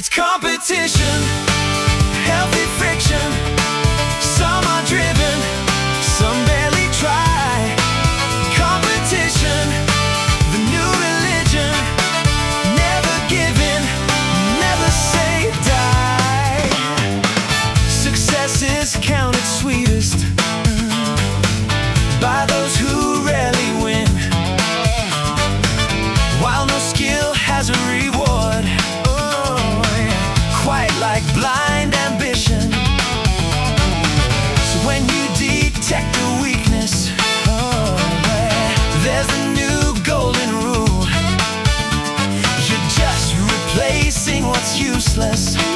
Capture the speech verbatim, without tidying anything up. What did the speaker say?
Competition, healthy friction. Some are driven, some barely try. Competition, the new religion. Never give in, never say die. Success is counted sweetest by those who rarely win, while no skill has a reward, quite like blind ambition. So when you detect a weakness, oh, there's a new golden rule. You're just replacing what's useless